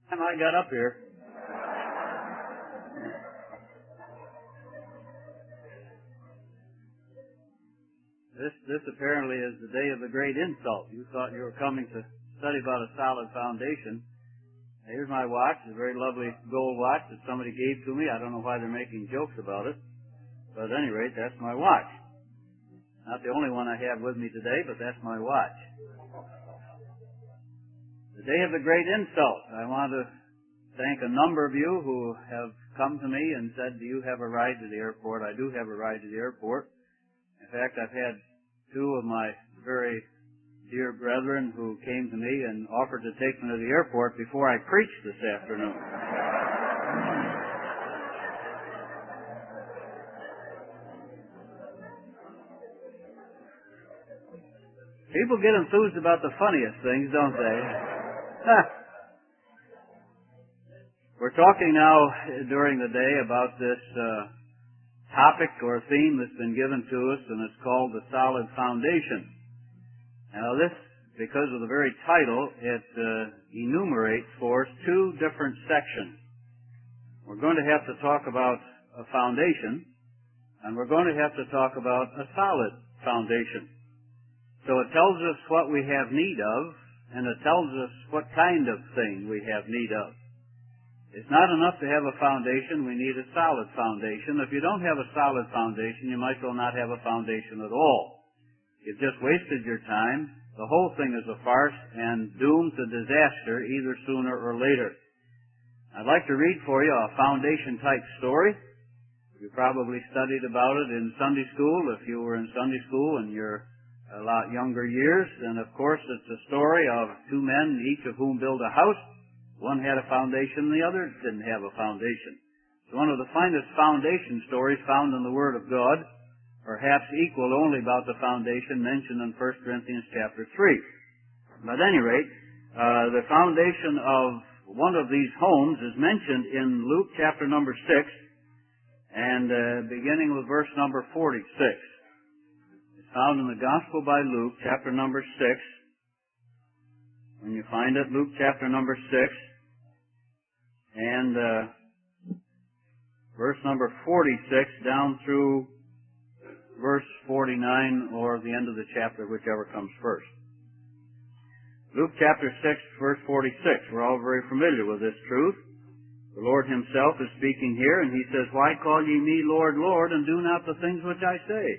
Time I got up here. This apparently is the day of the great insult. You thought you were coming to study about a solid foundation. Here's my watch. It's a very lovely gold watch that somebody gave to me. I don't know why they're making jokes about it. But at any rate, that's my watch. Not the only one I have with me today, but that's my watch. The day of the great insult. I want to thank a number of you who have come to me and said, do you have a ride to the airport? I do have a ride to the airport. In fact, I've had two of my very dear brethren who came to me and offered to take me to the airport before I preached this afternoon. People get enthused about the funniest things, don't they? We're talking now during the day about this topic or theme that's been given to us, and it's called the solid foundation. Now this, because of the very title, it enumerates for us two different sections. We're going to have to talk about a foundation, and we're going to have to talk about a solid foundation. So it tells us what we have need of, and it tells us what kind of thing we have need of. It's not enough to have a foundation. We need a solid foundation. If you don't have a solid foundation, you might as well not have a foundation at all. You've just wasted your time. The whole thing is a farce and doomed to disaster either sooner or later. I'd like to read for you a foundation-type story. You probably studied about it in Sunday school if you were in Sunday school in your a lot younger years. And of course, it's a story of two men, each of whom built a house. One had a foundation, the other didn't have a foundation. It's one of the finest foundation stories found in the Word of God, perhaps equal only about the foundation mentioned in 1 Corinthians chapter 3. But at any rate, the foundation of one of these homes is mentioned in Luke chapter number 6, and beginning with verse number 46. It's found in the Gospel by Luke, chapter number 6. When you find it, Luke chapter number 6, and verse number 46 down through verse 49, or the end of the chapter, whichever comes first. Luke chapter 6, verse 46. We're all very familiar with this truth. The Lord himself is speaking here, and he says, "Why call ye me Lord, Lord, and do not the things which I say?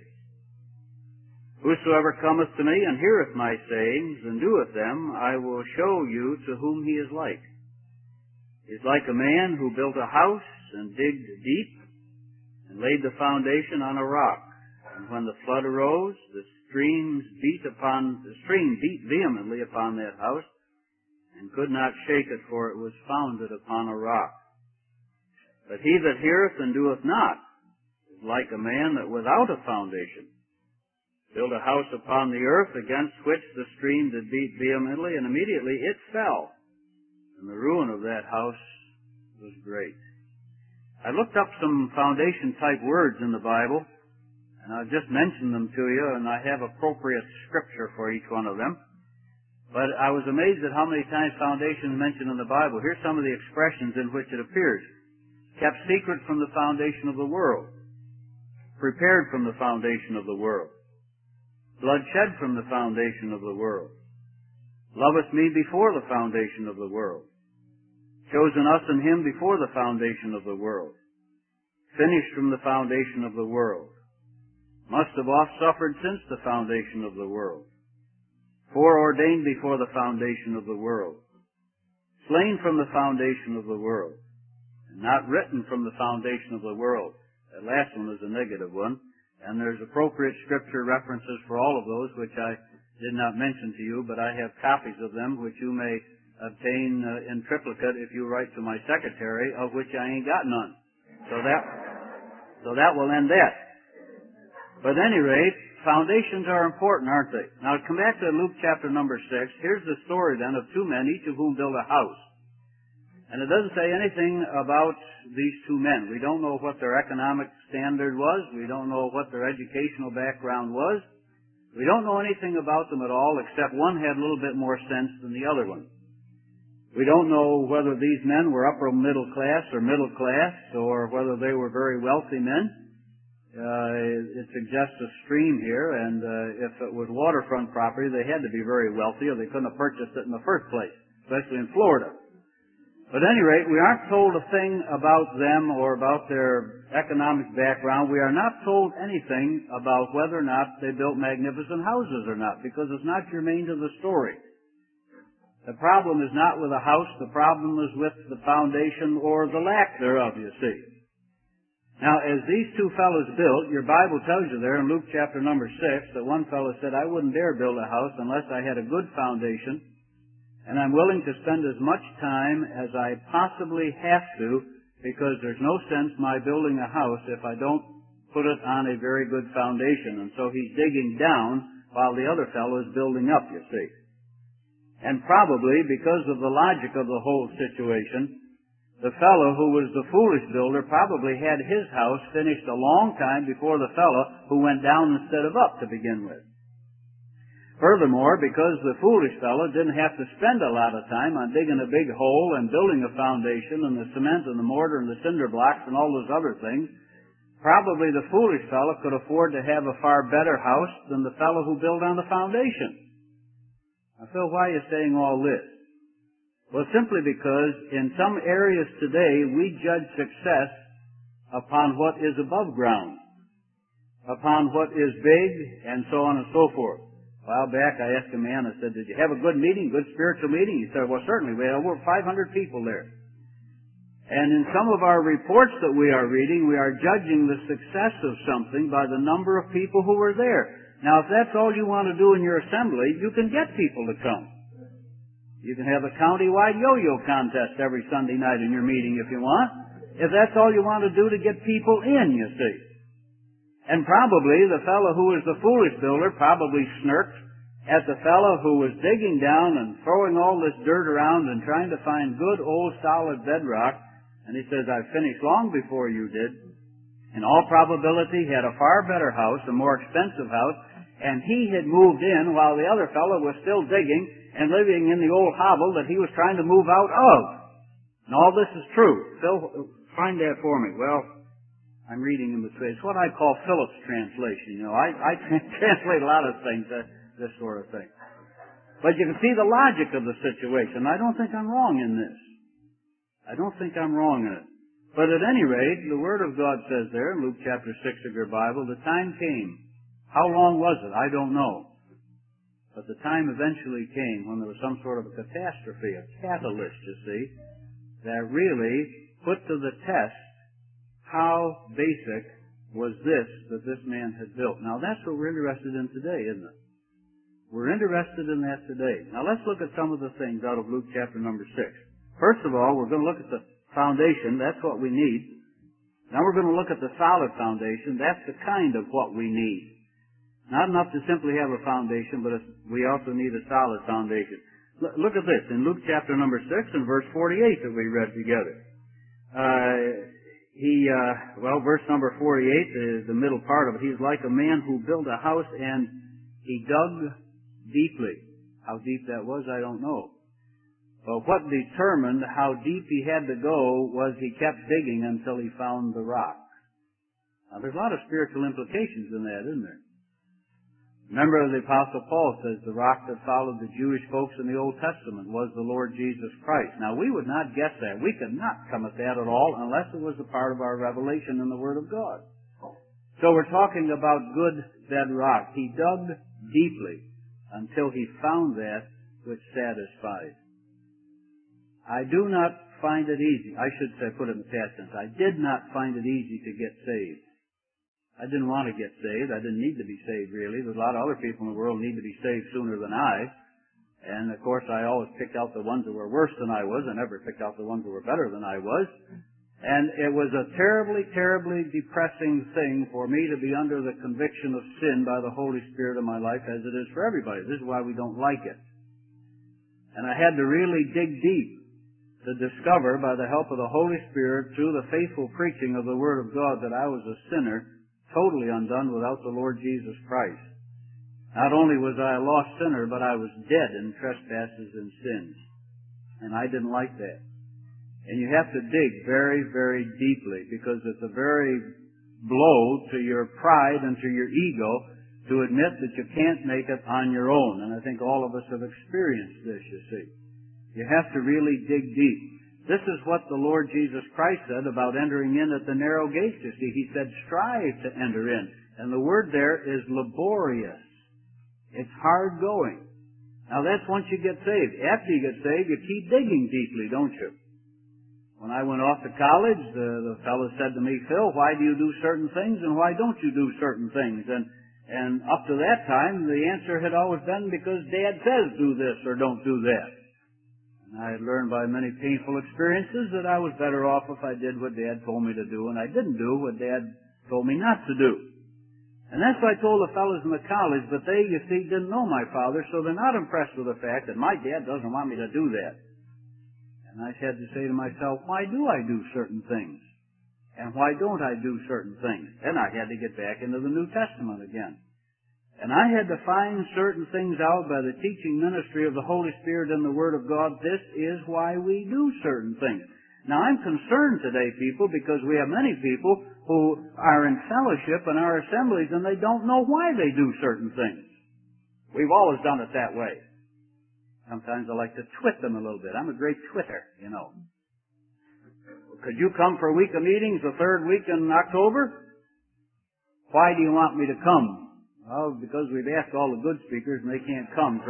Whosoever cometh to me and heareth my sayings and doeth them, I will show you to whom he is like. He is like a man who built a house and digged deep and laid the foundation on a rock. And when the flood arose, the stream beat vehemently upon that house and could not shake it, for it was founded upon a rock. But he that heareth and doeth not is like a man that without a foundation built a house upon the earth, against which the stream did beat vehemently, and immediately it fell. And the ruin of that house was great." I looked up some foundation-type words in the Bible, and I've just mentioned them to you, and I have appropriate scripture for each one of them. But I was amazed at how many times foundation is mentioned in the Bible. Here's some of the expressions in which it appears. Kept secret from the foundation of the world. Prepared from the foundation of the world. Blood shed from the foundation of the world. Loveth me before the foundation of the world. Chosen us in him before the foundation of the world. Finished from the foundation of the world. Must have oft suffered since the foundation of the world. Foreordained before the foundation of the world. Slain from the foundation of the world. And not written from the foundation of the world. That last one is a negative one. And there's appropriate scripture references for all of those, which I did not mention to you, but I have copies of them, which you may obtain in triplicate if you write to my secretary, of which I ain't got none. So that will end that. But at any rate, foundations are important, aren't they? Now, come back to Luke chapter number 6. Here's the story then of two men, each of whom built a house. And it doesn't say anything about these two men. We don't know what their economic standard was. We don't know what their educational background was. We don't know anything about them at all, except one had a little bit more sense than the other one. We don't know whether these men were upper middle class or whether they were very wealthy men. It suggests a stream here, and if it was waterfront property, they had to be very wealthy or they couldn't have purchased it in the first place, especially in Florida. But at any rate, we aren't told a thing about them or about their economic background. We are not told anything about whether or not they built magnificent houses or not, because it's not germane to the story. The problem is not with the house, the problem is with the foundation or the lack thereof, you see. Now, as these two fellows built, your Bible tells you there in Luke chapter number 6 that one fellow said, I wouldn't dare build a house unless I had a good foundation, and I'm willing to spend as much time as I possibly have to, because there's no sense my building a house if I don't put it on a very good foundation. And so he's digging down while the other fellow is building up, you see. And probably because of the logic of the whole situation, the fellow who was the foolish builder probably had his house finished a long time before the fellow who went down instead of up to begin with. Furthermore, because the foolish fellow didn't have to spend a lot of time on digging a big hole and building a foundation and the cement and the mortar and the cinder blocks and all those other things, probably the foolish fellow could afford to have a far better house than the fellow who built on the foundation. Now, Phil, why are you saying all this? Well, simply because in some areas today we judge success upon what is above ground, upon what is big, and so on and so forth. A while back I asked a man, I said, did you have a good meeting, good spiritual meeting? He said, well, certainly. We had over 500 people there. And in some of our reports that we are reading, we are judging the success of something by the number of people who were there. Now, if that's all you want to do in your assembly, you can get people to come. You can have a county-wide yo-yo contest every Sunday night in your meeting if you want. If that's all you want to do to get people in, you see. And probably the fellow who was the foolish builder probably smirked at the fellow who was digging down and throwing all this dirt around and trying to find good old solid bedrock. And he says, I finished long before you did. In all probability, he had a far better house, a more expensive house, and he had moved in while the other fellow was still digging and living in the old hovel that he was trying to move out of. And all this is true. Phil, find that for me. Well, I'm reading in between. It's what I call Phillips translation. You know, I translate a lot of things, this sort of thing. But you can see the logic of the situation. I don't think I'm wrong in this. I don't think I'm wrong in it. But at any rate, the Word of God says there in Luke chapter 6 of your Bible, the time came. How long was it? I don't know. But the time eventually came when there was some sort of a catastrophe, a catalyst, you see, that really put to the test how basic was that this man had built. Now that's what we're interested in today, isn't it? We're interested in that today. Now let's look at some of the things out of Luke chapter number 6. First of all, we're going to look at the foundation. That's what we need. Now we're going to look at the solid foundation. That's the kind of what we need. Not enough to simply have a foundation, but we also need a solid foundation. Look at this in Luke chapter number 6 and verse 48 that we read together. Verse number 48 is the middle part of it. He's like a man who built a house and he dug deeply. How deep that was, I don't know. But what determined how deep he had to go was he kept digging until he found the rock. Now there's a lot of spiritual implications in that, isn't there? Remember, the Apostle Paul says the rock that followed the Jewish folks in the Old Testament was the Lord Jesus Christ. Now, we would not guess that. We could not come at that at all unless it was a part of our revelation in the Word of God. So we're talking about good bedrock. He dug deeply until he found that which satisfied. I do not find it easy. I should say, put it in the past tense. I did not find it easy to get saved. I didn't want to get saved. I didn't need to be saved, really. There's a lot of other people in the world who need to be saved sooner than I. And, of course, I always picked out the ones that were worse than I was. I never picked out the ones that were better than I was. And it was a terribly, terribly depressing thing for me to be under the conviction of sin by the Holy Spirit in my life, as it is for everybody. This is why we don't like it. And I had to really dig deep to discover, by the help of the Holy Spirit, through the faithful preaching of the Word of God, that I was a sinner, totally undone without the Lord Jesus Christ. Not only was I a lost sinner, but I was dead in trespasses and sins. And I didn't like that. And you have to dig very, very deeply, because it's a very blow to your pride and to your ego to admit that you can't make it on your own. And I think all of us have experienced this, you see. You have to really dig deep. This is what the Lord Jesus Christ said about entering in at the narrow gate, you see. He said, strive to enter in. And the word there is laborious. It's hard going. Now that's once you get saved. After you get saved, you keep digging deeply, don't you? When I went off to college, the fellow said to me, Phil, why do you do certain things and why don't you do certain things? And up to that time, the answer had always been because Dad says do this or don't do that. And I had learned by many painful experiences that I was better off if I did what Dad told me to do, and I didn't do what Dad told me not to do. And that's what I told the fellows in the college, but they, you see, didn't know my father, so they're not impressed with the fact that my dad doesn't want me to do that. And I had to say to myself, why do I do certain things? And why don't I do certain things? Then I had to get back into the New Testament again. And I had to find certain things out by the teaching ministry of the Holy Spirit and the Word of God. This is why we do certain things. Now I'm concerned today, people, because we have many people who are in fellowship in our assemblies and they don't know why they do certain things. We've always done it that way. Sometimes I like to twit them a little bit. I'm a great twitter, you know. Could you come for a week of meetings the third week in October? Why do you want me to come? Well, because we've asked all the good speakers and they can't come.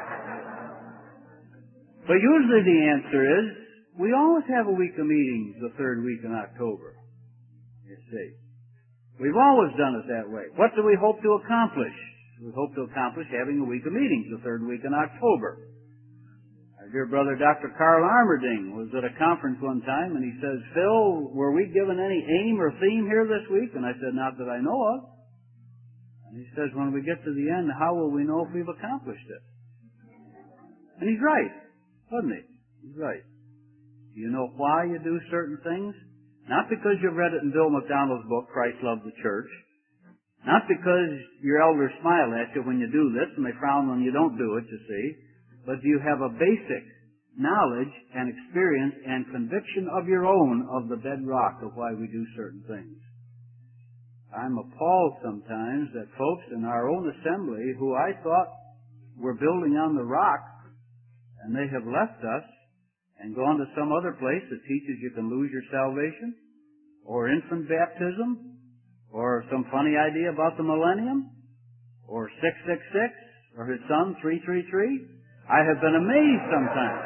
But usually the answer is, we always have a week of meetings the third week in October. You see. We've always done it that way. What do we hope to accomplish? We hope to accomplish having a week of meetings the third week in October. Our dear brother Dr. Carl Armerding was at a conference one time and he says, Phil, were we given any aim or theme here this week? And I said, not that I know of. And he says, when we get to the end, how will we know if we've accomplished it? And he's right, doesn't he? He's right. Do you know why you do certain things? Not because you've read it in Bill McDonald's book, Christ Loved the Church. Not because your elders smile at you when you do this and they frown when you don't do it, you see. But do you have a basic knowledge and experience and conviction of your own of the bedrock of why we do certain things? I'm appalled sometimes that folks in our own assembly who I thought were building on the rock, and they have left us and gone to some other place that teaches you can lose your salvation, or infant baptism, or some funny idea about the millennium, or 666, or his son 333. I have been amazed sometimes.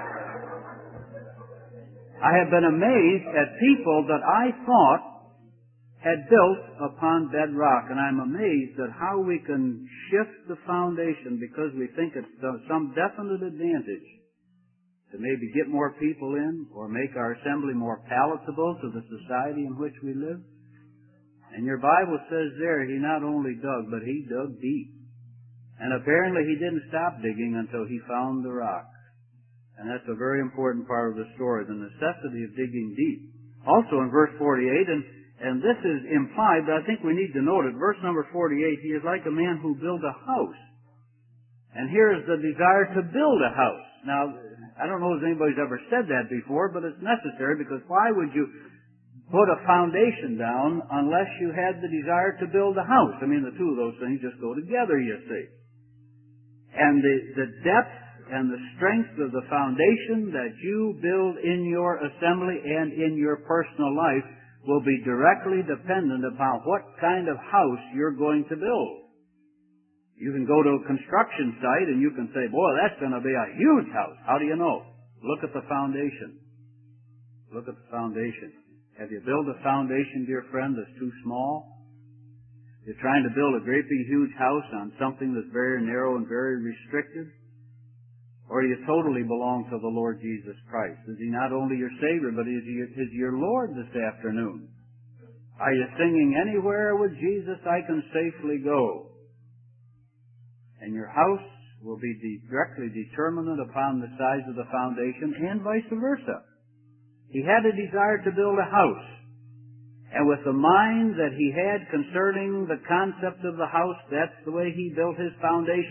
I have been amazed at people that I thought had built upon bedrock, and I'm amazed at how we can shift the foundation because we think it's some definite advantage to maybe get more people in or make our assembly more palatable to the society in which we live. And your Bible says there, he not only dug, but he dug deep. And apparently he didn't stop digging until he found the rock. And that's a very important part of the story, the necessity of digging deep. Also in verse 48, and this is implied, but I think we need to note it. Verse number 48, he is like a man who built a house. And here is the desire to build a house. Now, I don't know if anybody's ever said that before, but it's necessary because why would you put a foundation down unless you had the desire to build a house? I mean, the two of those things just go together, you see. And the depth and the strength of the foundation that you build in your assembly and in your personal life will be directly dependent upon what kind of house you're going to build. You can go to a construction site and you can say, boy, that's going to be a huge house. How do you know? Look at the foundation. Look at the foundation. Have you built a foundation, dear friend, that's too small? You're trying to build a great big huge house on something that's very narrow and very restricted? Or do you totally belong to the Lord Jesus Christ? Is He not only your Savior, but is He your Lord this afternoon? Are you singing, anywhere with Jesus I can safely go? And your house will be directly determinant upon the size of the foundation and vice versa. He had a desire to build a house. And with the mind that he had concerning the concept of the house, that's the way he built his foundation.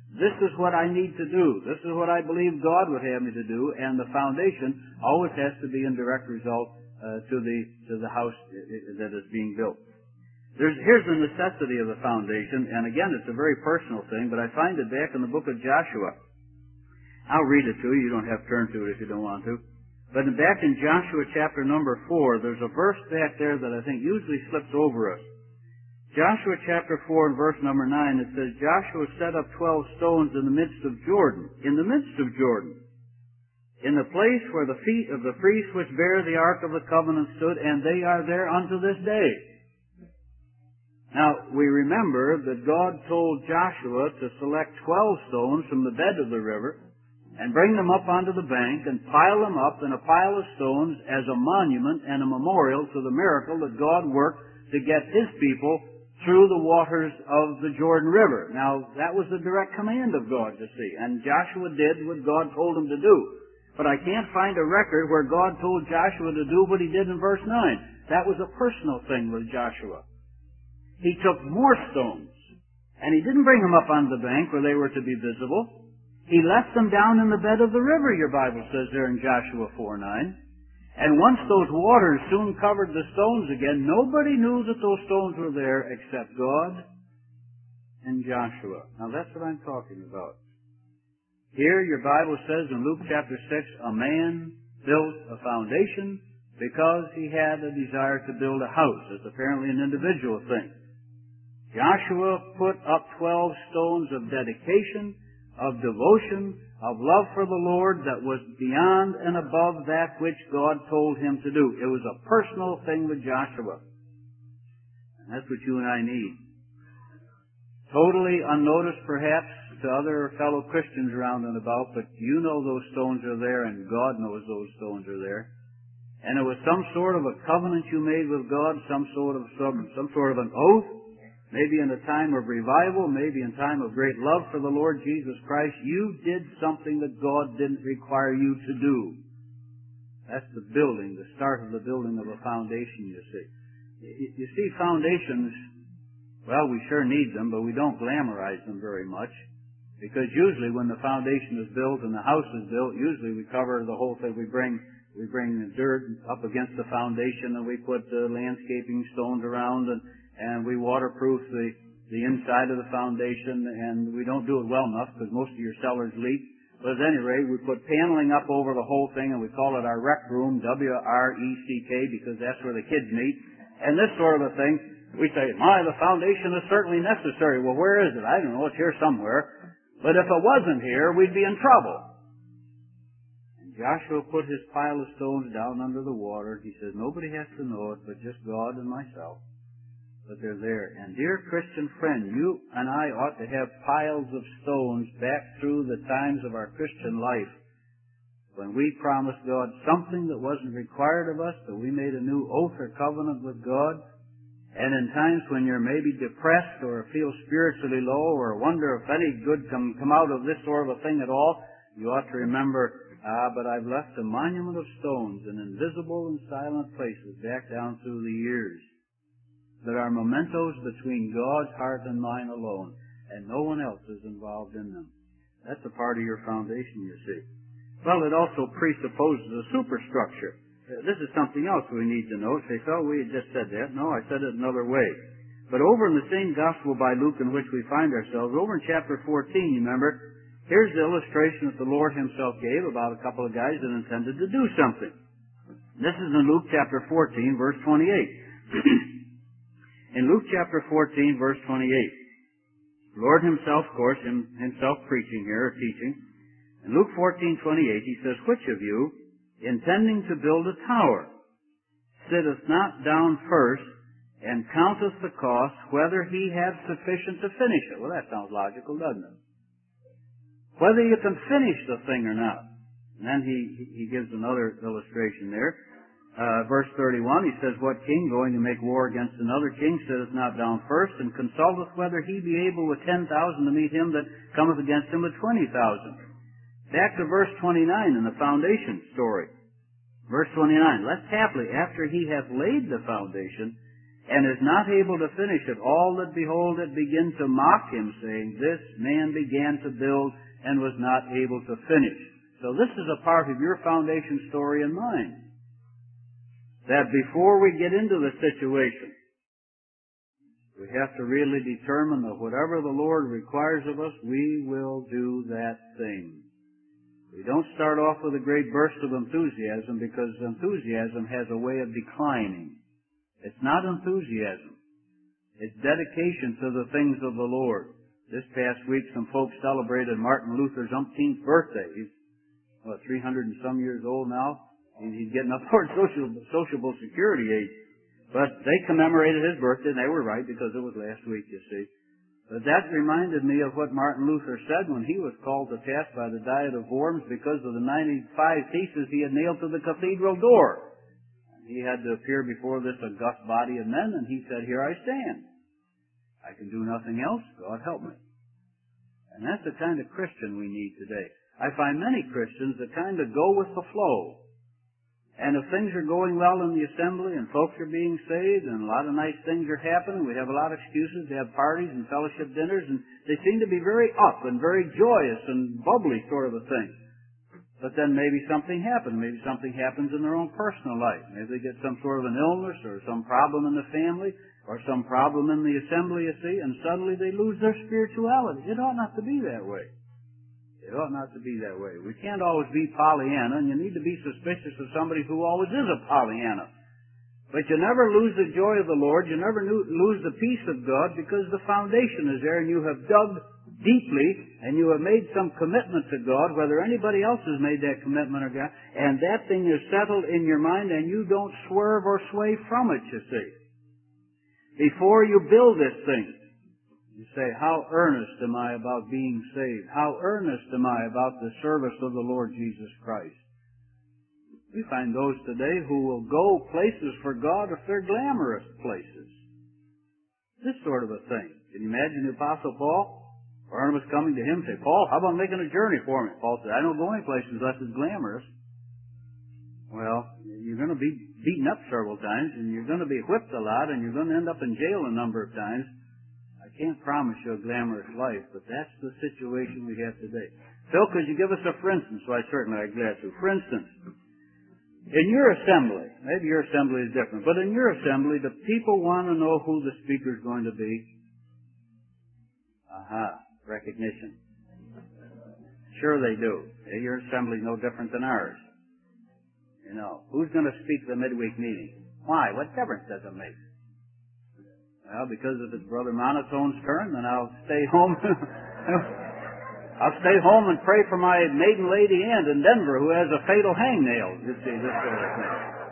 This is what I need to do. This is what I believe God would have me to do, and the foundation always has to be in direct result to the house that is being built. Here's the necessity of the foundation, and again, it's a very personal thing, but I find it back in the book of Joshua. I'll read it to you. You don't have to turn to it if you don't want to. But back in Joshua chapter number 4, there's a verse back there that I think usually slips over us. Joshua chapter 4 and verse number 9, it says, Joshua set up 12 stones in the midst of Jordan. In the midst of Jordan. In the place where the feet of the priests which bear the ark of the covenant stood, and they are there unto this day. Now, we remember that God told Joshua to select 12 stones from the bed of the river and bring them up onto the bank and pile them up in a pile of stones as a monument and a memorial to the miracle that God worked to get His people through the waters of the Jordan River. Now, that was the direct command of God, you see, and Joshua did what God told him to do. But I can't find a record where God told Joshua to do what He did in verse 9. That was a personal thing with Joshua. He took more stones, and He didn't bring them up on the bank where they were to be visible. He left them down in the bed of the river, your Bible says there in Joshua 4:9. And once those waters soon covered the stones again, nobody knew that those stones were there except God and Joshua. Now that's what I'm talking about. Here your Bible says in Luke chapter 6, a man built a foundation because he had a desire to build a house. It's apparently an individual thing. Joshua put up 12 stones of dedication, of devotion, of love for the Lord that was beyond and above that which God told him to do. It was a personal thing with Joshua. And that's what you and I need. Totally unnoticed perhaps to other fellow Christians around and about, but you know those stones are there and God knows those stones are there. And it was some sort of a covenant you made with God, some sort of an oath. Maybe in a time of revival, maybe in time of great love for the Lord Jesus Christ, you did something that God didn't require you to do. That's the building, the start of the building of a foundation, you see. You see, foundations, well, we sure need them, but we don't glamorize them very much. Because usually when the foundation is built and the house is built, usually we cover the whole thing. We bring the dirt up against the foundation and we put landscaping stones around and we waterproof the inside of the foundation, and we don't do it well enough because most of your cellars leak. But at any rate, we put paneling up over the whole thing, and we call it our rec room, W-R-E-C-K, because that's where the kids meet. And this sort of a thing, we say, the foundation is certainly necessary. Well, where is it? I don't know. It's here somewhere. But if it wasn't here, we'd be in trouble. And Joshua put his pile of stones down under the water. He says, nobody has to know it but just God and myself. But they're there. And dear Christian friend, you and I ought to have piles of stones back through the times of our Christian life when we promised God something that wasn't required of us, but we made a new oath or covenant with God. And in times when you're maybe depressed or feel spiritually low or wonder if any good can come out of this sort of a thing at all, you ought to remember, but I've left a monument of stones in invisible and silent places back down through the years that are mementos between God's heart and mine alone, and no one else is involved in them. That's a part of your foundation, you see. Well, it also presupposes a superstructure. This is something else we need to know. Say, oh, we had just said that. No, I said it another way. But over in the same gospel by Luke in which we find ourselves, over in chapter 14, you remember, here's the illustration that the Lord Himself gave about a couple of guys that intended to do something. This is in Luke chapter 14, verse 28. In Luke chapter 14, verse 28, the Lord Himself, of course, Himself preaching here, or teaching. In Luke 14:28, He says, which of you, intending to build a tower, sitteth not down first, and counteth the cost, whether he have sufficient to finish it? Well, that sounds logical, doesn't it? Whether you can finish the thing or not. And then he gives another illustration there. Verse 31, he says, what king going to make war against another king sitteth not down first, and consulteth whether he be able with 10,000 to meet him that cometh against him with 20,000. Back to verse 29 in the foundation story. Verse 29, lest haply after he hath laid the foundation, and is not able to finish it, all that behold it begin to mock him, saying, this man began to build and was not able to finish. So this is a part of your foundation story and mine. That before we get into the situation, we have to really determine that whatever the Lord requires of us, we will do that thing. We don't start off with a great burst of enthusiasm, because enthusiasm has a way of declining. It's not enthusiasm. It's dedication to the things of the Lord. This past week, some folks celebrated Martin Luther's umpteenth birthday. He's, 300 and some years old now. He's getting up toward sociable security age. But they commemorated his birthday, and they were right, because it was last week, you see. But that reminded me of what Martin Luther said when he was called to task by the Diet of Worms because of the 95 theses he had nailed to the cathedral door. He had to appear before this august body of men, and he said, here I stand. I can do nothing else. God help me. And that's the kind of Christian we need today. I find many Christians that kind of go with the flow. And if things are going well in the assembly and folks are being saved and a lot of nice things are happening, we have a lot of excuses to have parties and fellowship dinners, and they seem to be very up and very joyous and bubbly sort of a thing. But then maybe something happens. Maybe something happens in their own personal life. Maybe they get some sort of an illness or some problem in the family or some problem in the assembly, you see, and suddenly they lose their spirituality. It ought not to be that way. It ought not to be that way. We can't always be Pollyanna, and you need to be suspicious of somebody who always is a Pollyanna. But you never lose the joy of the Lord. You never lose the peace of God, because the foundation is there, and you have dug deeply, and you have made some commitment to God, whether anybody else has made that commitment or not, and that thing is settled in your mind, and you don't swerve or sway from it, you see. Before you build this thing, you say, how earnest am I about being saved? How earnest am I about the service of the Lord Jesus Christ? We find those today who will go places for God if they're glamorous places. This sort of a thing. Can you imagine the Apostle Paul? Barnabas coming to him and say, Paul, how about making a journey for me? Paul said, I don't go any place unless it's glamorous. Well, you're going to be beaten up several times, and you're going to be whipped a lot, and you're going to end up in jail a number of times. I can't promise you a glamorous life, but that's the situation we have today. Phil, could you give us a for instance? Why, certainly I'd be glad to. For instance, in your assembly, maybe your assembly is different, but in your assembly, the people want to know who the speaker's going to be. Recognition. Sure they do. Your assembly's no different than ours. You know, who's going to speak the midweek meeting? Why? What difference does it make? Well, because if it's Brother Monotone's turn, then I'll stay home. I'll stay home and pray for my maiden lady aunt in Denver who has a fatal hangnail. You see, this sort of thing.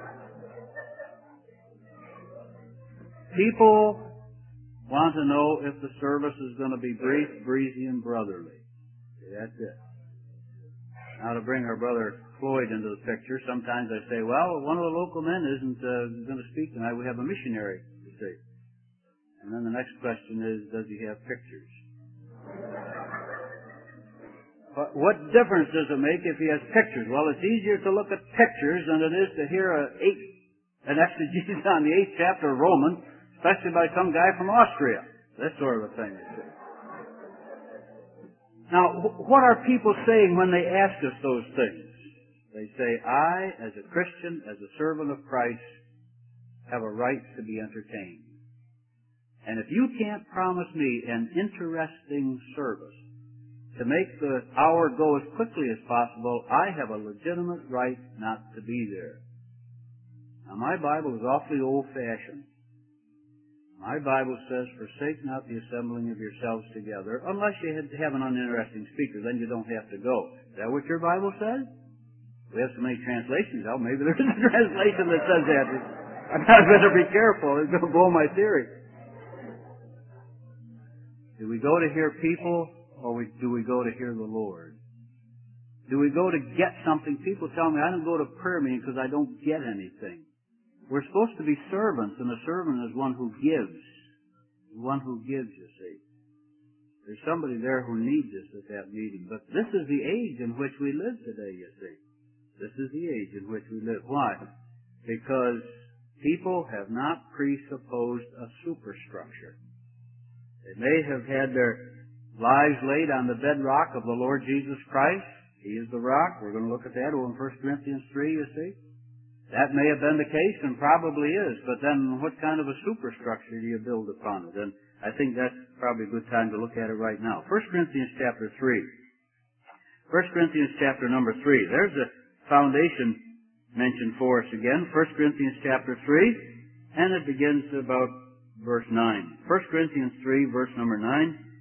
People want to know if the service is going to be brief, breezy, and brotherly. See, that's it. Now, to bring our brother Floyd into the picture, sometimes I say, well, one of the local men isn't going to speak tonight. We have a missionary, you see. And then the next question is, does he have pictures? But what difference does it make if he has pictures? Well, it's easier to look at pictures than it is to hear an exegesis on the 8th chapter of Romans, especially by some guy from Austria. That sort of a thing, you see. Now, what are people saying when they ask us those things? They say, I, as a Christian, as a servant of Christ, have a right to be entertained. And if you can't promise me an interesting service to make the hour go as quickly as possible, I have a legitimate right not to be there. Now, my Bible is awfully old-fashioned. My Bible says, forsake not the assembling of yourselves together, unless you have an uninteresting speaker, then you don't have to go. Is that what your Bible says? We have so many translations. Oh, maybe there's a translation that says that. I better be careful. It's going to blow my theory. Do we go to hear people, or do we go to hear the Lord? Do we go to get something? People tell me, I don't go to prayer meeting because I don't get anything. We're supposed to be servants, and a servant is one who gives. One who gives, you see. There's somebody there who needs us at that meeting. But this is the age in which we live today, you see. This is the age in which we live. Why? Because People have not presupposed a superstructure. They may have had their lives laid on the bedrock of the Lord Jesus Christ. He is the rock. We're going to look at that over in 1 Corinthians 3, you see. That may have been the case, and probably is, but then what kind of a superstructure do you build upon it? And I think that's probably a good time to look at it right now. 1 Corinthians chapter 3. 1 Corinthians chapter number 3. There's a foundation mentioned for us again. 1 Corinthians chapter 3, and it begins about verse 9. 1 Corinthians 3, verse number 9.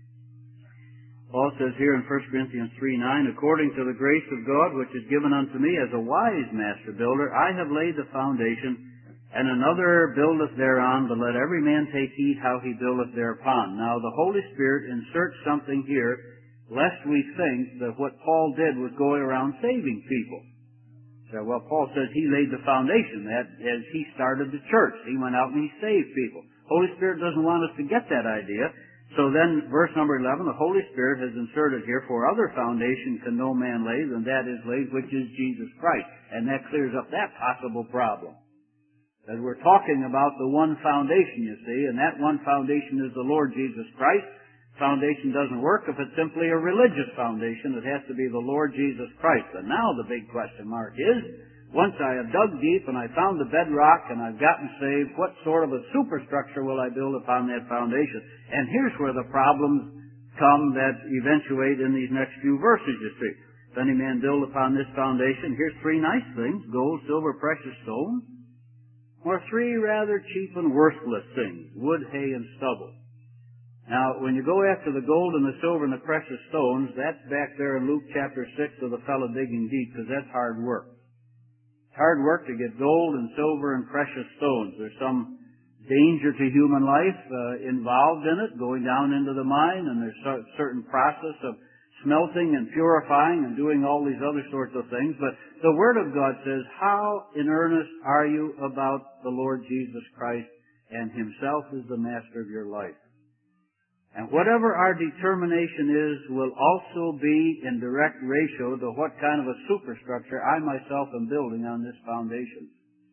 Paul says here in 1 Corinthians 3:9, according to the grace of God which is given unto me as a wise master builder, I have laid the foundation, and another buildeth thereon, but let every man take heed how he buildeth thereupon. Now the Holy Spirit inserts something here, lest we think that what Paul did was going around saving people. So, well, Paul says he laid the foundation, that as he started the church. He went out and he saved people. Holy Spirit doesn't want us to get that idea. So then, verse number 11, the Holy Spirit has inserted here, for other foundation can no man lay than that is laid, which is Jesus Christ. And that clears up that possible problem. That we're talking about the one foundation, you see, and that one foundation is the Lord Jesus Christ. Foundation doesn't work if it's simply a religious foundation. It has to be the Lord Jesus Christ. And now the big question mark is, once I have dug deep and I found the bedrock and I've gotten saved, what sort of a superstructure will I build upon that foundation? And here's where the problems come that eventuate in these next few verses, you see. If any man build upon this foundation, here's three nice things: gold, silver, precious stone, or three rather cheap and worthless things: wood, hay, and stubble. Now, when you go after the gold and the silver and the precious stones, that's back there in Luke chapter 6 of the fellow digging deep, because that's hard work. It's hard work to get gold and silver and precious stones. There's some danger to human life involved in it, going down into the mine, and there's a certain process of smelting and purifying and doing all these other sorts of things. But the Word of God says, how in earnest are you about the Lord Jesus Christ, and Himself is the master of your life? And whatever our determination is will also be in direct ratio to what kind of a superstructure I myself am building on this foundation.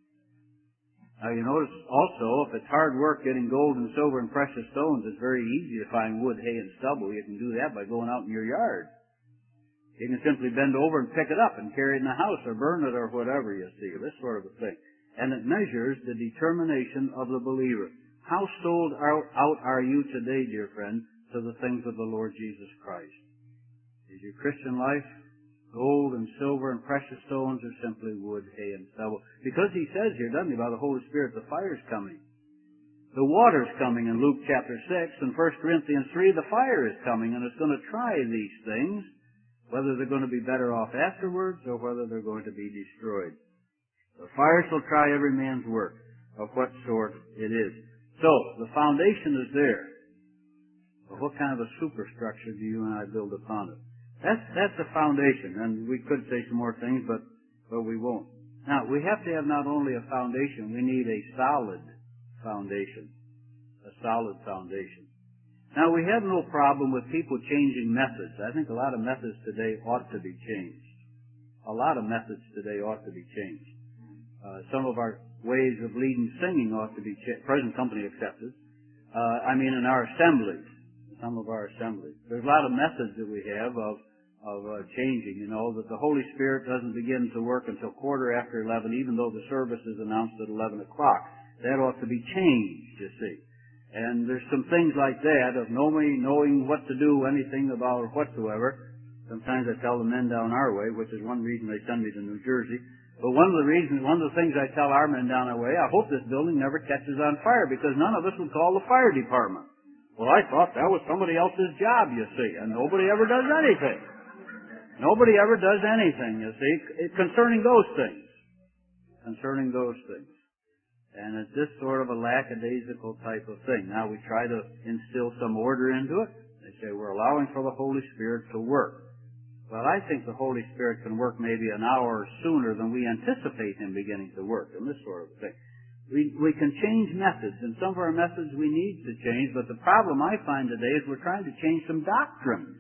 Now you notice also, if it's hard work getting gold and silver and precious stones, it's very easy to find wood, hay, and stubble. You can do that by going out in your yard. You can simply bend over and pick it up and carry it in the house or burn it or whatever, you see, this sort of a thing. And it measures the determination of the believer. How sold out are you today, dear friend, to the things of the Lord Jesus Christ? Is your Christian life gold and silver and precious stones, or simply wood, hay, and stubble? Because He says here, doesn't He, by the Holy Spirit, the fire's coming. The water's coming in Luke chapter 6, and 1 Corinthians 3, the fire is coming, and it's going to try these things, whether they're going to be better off afterwards or whether they're going to be destroyed. The fire shall try every man's work, of what sort it is. So, the foundation is there. But what kind of a superstructure do you and I build upon it? That's the foundation, and we could say some more things, but we won't. Now, we have to have not only a foundation, we need a solid foundation. A solid foundation. Now, we have no problem with people changing methods. I think a lot of methods today ought to be changed. A lot of methods today ought to be changed. Some of our ways of leading singing ought to be present company accepted. In our assemblies, some of our assemblies. There's a lot of methods that we have of changing, that the Holy Spirit doesn't begin to work until 11:15, even though the service is announced at 11 o'clock. That ought to be changed, you see. And there's some things like that of knowing what to do, anything about it whatsoever. Sometimes I tell the men down our way, which is one reason they send me to New Jersey. But one of the things I tell our men down our way, I hope this building never catches on fire, because none of us would call the fire department. Well, I thought that was somebody else's job, you see, and nobody ever does anything. Nobody ever does anything, you see, concerning those things. Concerning those things. And it's this sort of a lackadaisical type of thing. Now we try to instill some order into it. They say we're allowing for the Holy Spirit to work. Well, I think the Holy Spirit can work maybe an hour sooner than we anticipate Him beginning to work, and this sort of thing. We can change methods, and some of our methods we need to change, but the problem I find today is we're trying to change some doctrines.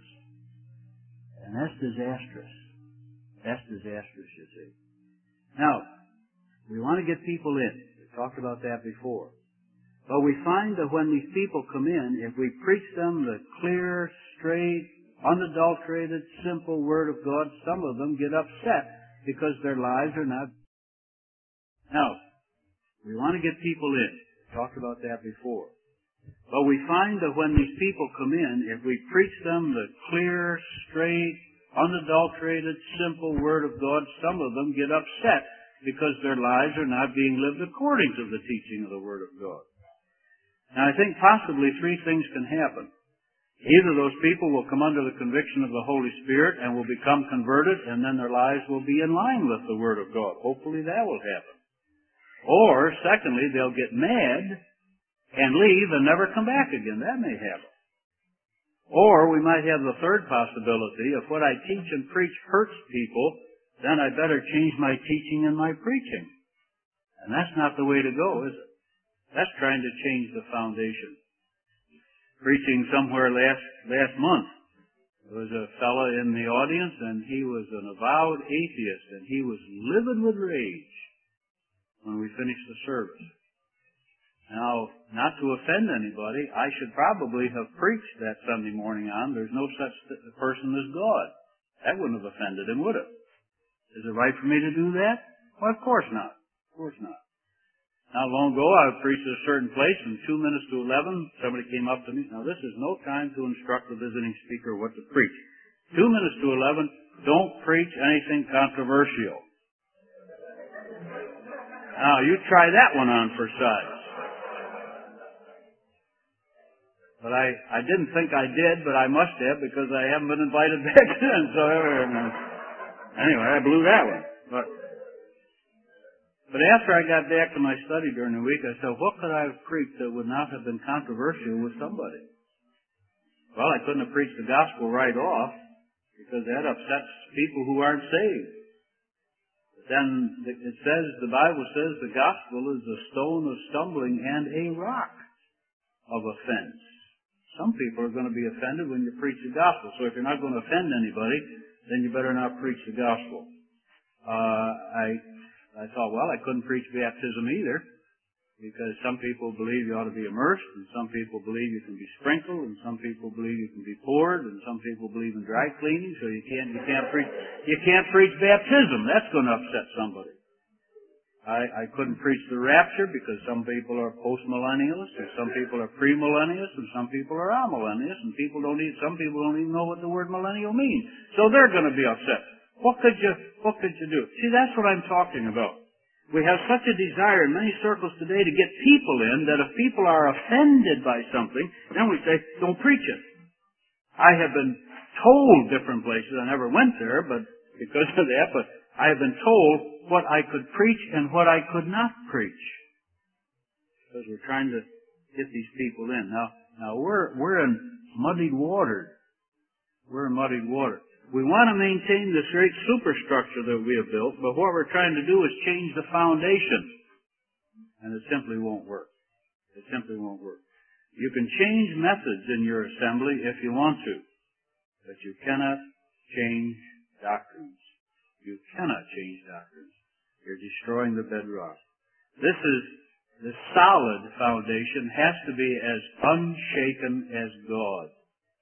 And that's disastrous. That's disastrous, you see. Now, we want to get people in. Talked about that before. But we find that when these people come in, if we preach them the clear, straight, unadulterated, simple Word of God, some of them get upset because their lives are not. Now, we want to get people in. Talked about that before. But we find that when these people come in, if we preach them the clear, straight, unadulterated, simple Word of God, some of them get upset because their lives are not being lived according to the teaching of the Word of God. Now, I think possibly three things can happen. Either those people will come under the conviction of the Holy Spirit and will become converted, and then their lives will be in line with the Word of God. Hopefully that will happen. Or, secondly, they'll get mad and leave and never come back again. That may happen. Or we might have the third possibility. If what I teach and preach hurts people, then I better change my teaching and my preaching. And that's not the way to go, is it? That's trying to change the foundation. Preaching somewhere last month, there was a fellow in the audience, and he was an avowed atheist, and he was livid with rage when we finished the service. Now, not to offend anybody, I should probably have preached that Sunday morning on, there's no such person as God. That wouldn't have offended him, would it? Is it right for me to do that? Well, of course not. Of course not. Not long ago, I preached at a certain place, and 2 minutes to 11, somebody came up to me. Now, this is no time to instruct the visiting speaker what to preach. 2 minutes to 11, don't preach anything controversial. Now, you try that one on for size. But I didn't think I did, but I must have, because I haven't been invited back in. So, anyway, I blew that one. But after I got back to my study during the week, I said, what could I have preached that would not have been controversial with somebody? Well, I couldn't have preached the gospel right off, because that upsets people who aren't saved. But then it says, the Bible says, the gospel is a stone of stumbling and a rock of offense. Some people are going to be offended when you preach the gospel. So if you're not going to offend anybody, then you better not preach the gospel. I thought, well, I couldn't preach baptism either, because some people believe you ought to be immersed, and some people believe you can be sprinkled, and some people believe you can be poured, and some people believe in dry cleaning, so you can't preach baptism. That's going to upset somebody. I couldn't preach the rapture because some people are postmillennialists, and some people are premillennialists, and some people are amillennialists, and some people don't even know what the word millennial means. So they're going to be upset. What could you do? See, that's what I'm talking about. We have such a desire in many circles today to get people in that if people are offended by something, then we say, don't preach it. I have been told different places, I never went there, but because of that, but I have been told what I could preach and what I could not preach. Because we're trying to get these people in. Now we're in muddied water. We're in muddied water. We want to maintain this great superstructure that we have built, but what we're trying to do is change the foundation. And it simply won't work. It simply won't work. You can change methods in your assembly if you want to, but you cannot change doctrines. You cannot change doctrines. You're destroying the bedrock. The solid foundation has to be as unshaken as God.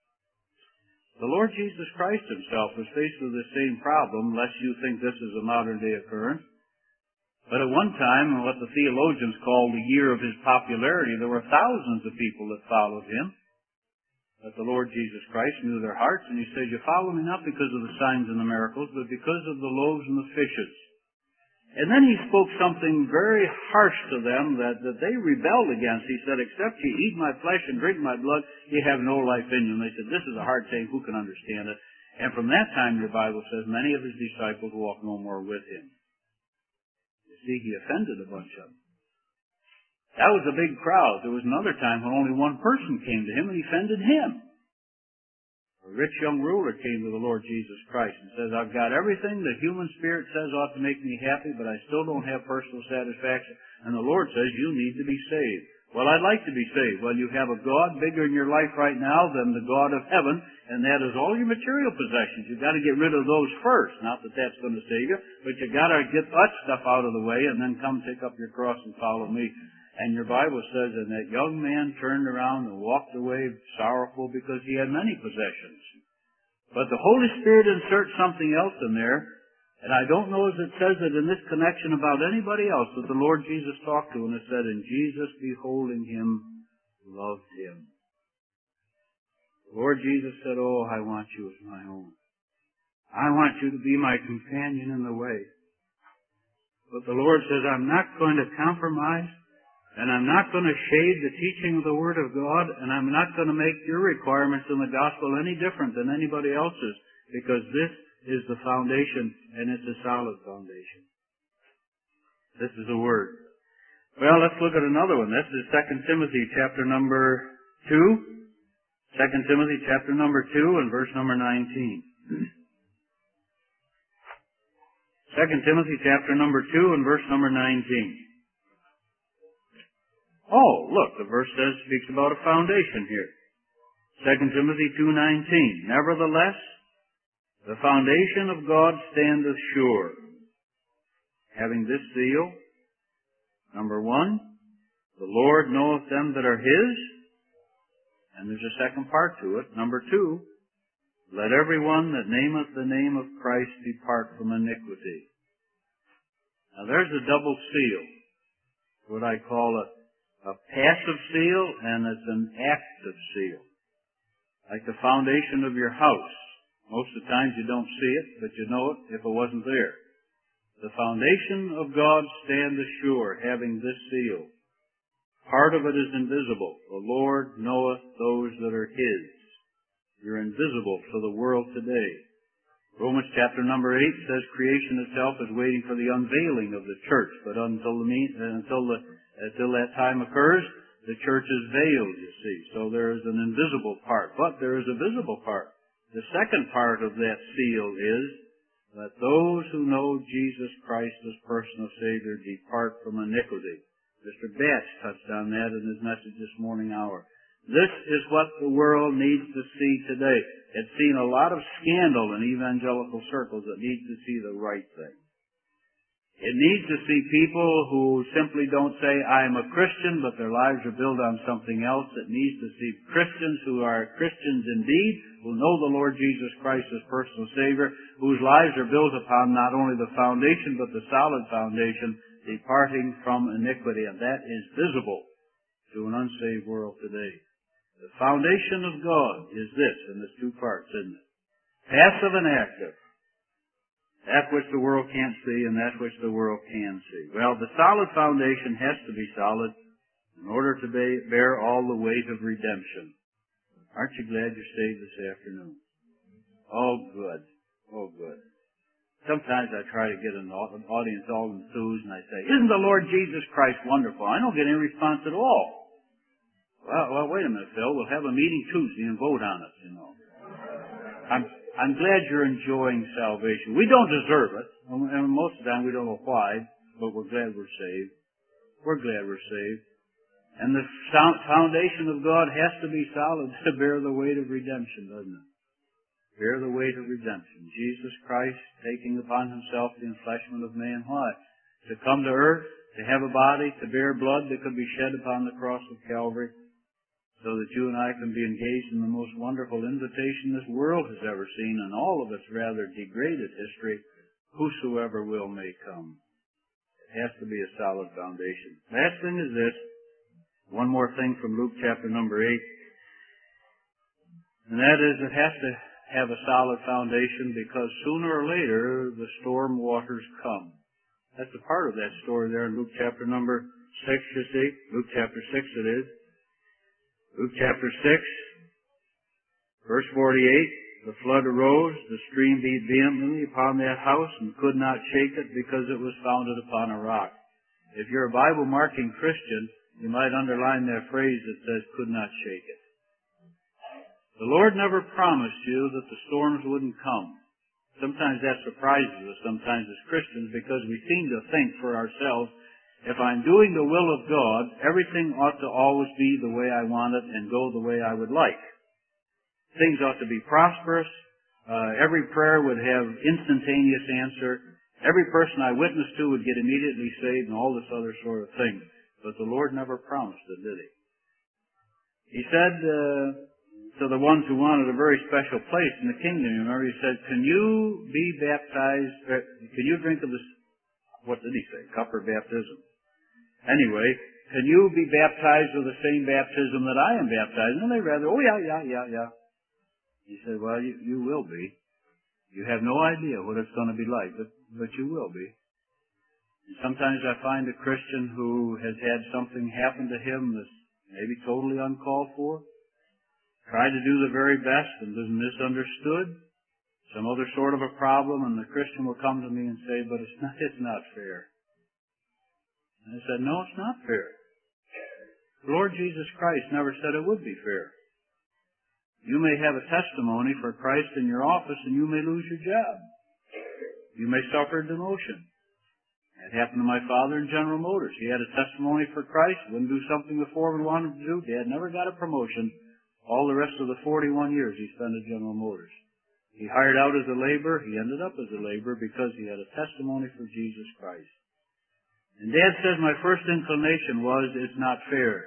The Lord Jesus Christ himself was faced with the same problem, lest you think this is a modern-day occurrence. But at one time, in what the theologians call the year of his popularity, there were thousands of people that followed him. But the Lord Jesus Christ knew their hearts, and he said, you follow me not because of the signs and the miracles, but because of the loaves and the fishes. And then he spoke something very harsh to them that they rebelled against. He said, except you eat my flesh and drink my blood, you have no life in you. And they said, this is a hard saying, who can understand it? And from that time, your Bible says, many of his disciples walked no more with him. You see, he offended a bunch of them. That was a big crowd. There was another time when only one person came to him and he offended him. A rich young ruler came to the Lord Jesus Christ and says, I've got everything the human spirit says ought to make me happy, but I still don't have personal satisfaction. And the Lord says, you need to be saved. Well, I'd like to be saved. Well, you have a God bigger in your life right now than the God of heaven, and that is all your material possessions. You've got to get rid of those first. Not that that's going to save you, but you've got to get that stuff out of the way and then come pick up your cross and follow me. And your Bible says, and that young man turned around and walked away sorrowful because he had many possessions. But the Holy Spirit inserts something else in there, and I don't know if it says it in this connection about anybody else that the Lord Jesus talked to, and it said, and Jesus, beholding him, loved him. The Lord Jesus said, oh, I want you as my own. I want you to be my companion in the way. But the Lord says, I'm not going to compromise, and I'm not going to shade the teaching of the Word of God, and I'm not going to make your requirements in the gospel any different than anybody else's, because this is the foundation, and it's a solid foundation. This is the Word. Well, let's look at another one. This is 2 Timothy chapter number 2. 2 Timothy chapter number 2 and verse number 19. 2 Timothy chapter number 2 and verse number 19. Oh, look, the verse speaks about a foundation here. 2 Timothy 2:19. Nevertheless, the foundation of God standeth sure, having this seal, number 1, the Lord knoweth them that are his, and there's a second part to it, number 2, let every one that nameth the name of Christ depart from iniquity. Now there's a double seal, what I call a passive seal, and it's an active seal, like the foundation of your house. Most of the times you don't see it, but you know it if it wasn't there. The foundation of God standeth sure, having this seal. Part of it is invisible. The Lord knoweth those that are his. You're invisible to the world today. Romans chapter number 8 says creation itself is waiting for the unveiling of the church, but until that time occurs, the church is veiled, you see. So there is an invisible part, but there is a visible part. The second part of that seal is that those who know Jesus Christ as personal Savior depart from iniquity. Mr. Batch touched on that in his message this morning hour. This is what the world needs to see today. It's seen a lot of scandal in evangelical circles that needs to see the right thing. It needs to see people who simply don't say, I am a Christian, but their lives are built on something else. It needs to see Christians who are Christians indeed, who know the Lord Jesus Christ as personal Savior, whose lives are built upon not only the foundation, but the solid foundation, departing from iniquity. And that is visible to an unsaved world today. The foundation of God is this, in its two parts, isn't it? Passive and active. That which the world can't see and that which the world can see. Well, the solid foundation has to be solid in order to bear all the weight of redemption. Aren't you glad you're saved this afternoon? Oh, good. Oh, good. Sometimes I try to get an audience all enthused and I say, isn't the Lord Jesus Christ wonderful? I don't get any response at all. Well, wait a minute, Phil. We'll have a meeting Tuesday and vote on it, you know. I'm glad you're enjoying salvation. We don't deserve it, and most of the time we don't know why, but we're glad we're saved. We're glad we're saved. And the foundation of God has to be solid to bear the weight of redemption, doesn't it? Bear the weight of redemption. Jesus Christ taking upon himself the enfleshment of man. Why? To come to earth, to have a body, to bear blood that could be shed upon the cross of Calvary, so that you and I can be engaged in the most wonderful invitation this world has ever seen, and all of its rather degraded history, whosoever will may come. It has to be a solid foundation. Last thing is this, one more thing from Luke chapter number 8, and that is it has to have a solid foundation because sooner or later the storm waters come. That's a part of that story there in Luke chapter number 6, you see. Luke chapter 6 it is. Luke chapter 6, verse 48, the flood arose, the stream beat vehemently upon that house and could not shake it because it was founded upon a rock. If you're a Bible-marking Christian, you might underline that phrase that says, could not shake it. The Lord never promised you that the storms wouldn't come. Sometimes that surprises us sometimes as Christians because we seem to think for ourselves If I'm doing the will of God, everything ought to always be the way I want it and go the way I would like. Things ought to be prosperous. Every prayer would have instantaneous answer. Every person I witnessed to would get immediately saved and all this other sort of thing. But the Lord never promised it, did He? He said to the ones who wanted a very special place in the kingdom, you remember, He said, can you be baptized, can you drink of this, what did He say, cup or baptism? Anyway, can you be baptized with the same baptism that I am baptized? And they rather, oh yeah. He said, well, you will be. You have no idea what it's going to be like, but you will be. And sometimes I find a Christian who has had something happen to him that's maybe totally uncalled for, tried to do the very best and is misunderstood, some other sort of a problem, and the Christian will come to me and say, but it's not fair. And I said, no, it's not fair. The Lord Jesus Christ never said it would be fair. You may have a testimony for Christ in your office and you may lose your job. You may suffer demotion. It happened to my father in General Motors. He had a testimony for Christ, wouldn't do something the foreman wanted him to do. Dad never got a promotion all the rest of the 41 years he spent at General Motors. He hired out as a laborer. He ended up as a laborer because he had a testimony for Jesus Christ. And Dad says my first inclination was, it's not fair.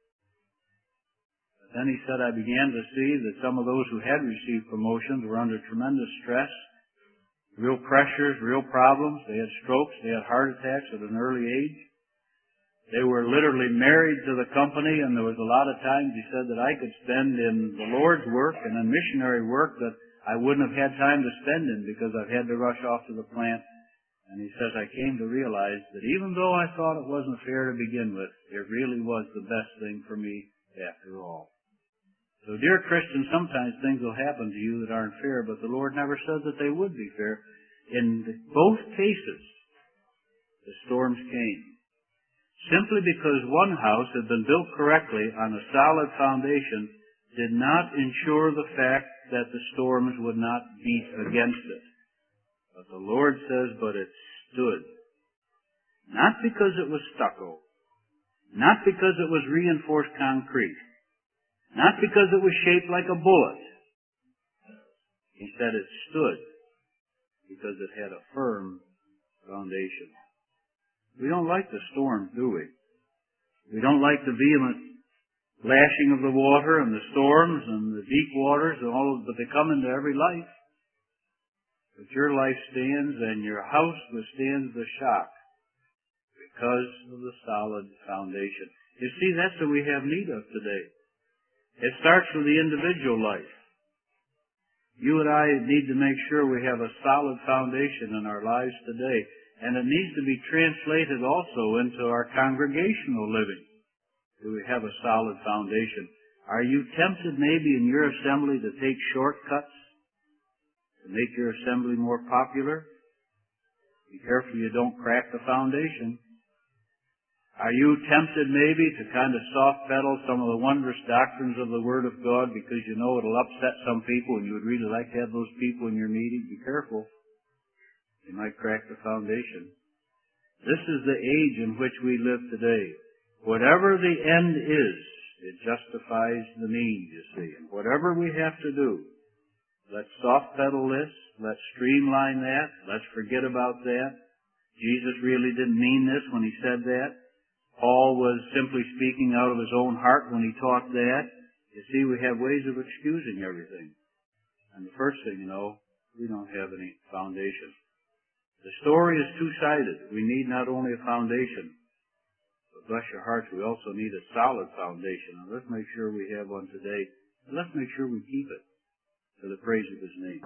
Then he said, I began to see that some of those who had received promotions were under tremendous stress, real pressures, real problems. They had strokes, they had heart attacks at an early age. They were literally married to the company, and there was a lot of times, he said, that I could spend in the Lord's work and in missionary work that I wouldn't have had time to spend in because I've had to rush off to the plant. And he says, I came to realize that even though I thought it wasn't fair to begin with, it really was the best thing for me after all. So, dear Christians, sometimes things will happen to you that aren't fair, but the Lord never said that they would be fair. In both cases, the storms came. Simply because one house had been built correctly on a solid foundation did not ensure the fact that the storms would not beat against it. But the Lord says, but it stood. Not because it was stucco. Not because it was reinforced concrete. Not because it was shaped like a bullet. He said it stood because it had a firm foundation. We don't like the storms, do we? We don't like the vehement lashing of the water and the storms and the deep waters and all of, but they come into every life. But your life stands and your house withstands the shock because of the solid foundation. You see, that's what we have need of today. It starts with the individual life. You and I need to make sure we have a solid foundation in our lives today. And it needs to be translated also into our congregational living. Do we have a solid foundation? Are you tempted maybe in your assembly to take shortcuts to make your assembly more popular? Be careful you don't crack the foundation. Are you tempted maybe to kind of soft pedal some of the wondrous doctrines of the Word of God because you know it'll upset some people and you would really like to have those people in your meeting? Be careful. You might crack the foundation. This is the age in which we live today. Whatever the end is, it justifies the means, you see. And whatever we have to do, let's soft pedal this, let's streamline that, let's forget about that. Jesus really didn't mean this when He said that. Paul was simply speaking out of his own heart when he taught that. You see, we have ways of excusing everything. And the first thing you know, we don't have any foundation. The story is two-sided. We need not only a foundation, but bless your hearts, we also need a solid foundation. And let's make sure we have one today. And let's make sure we keep it for the praise of His name.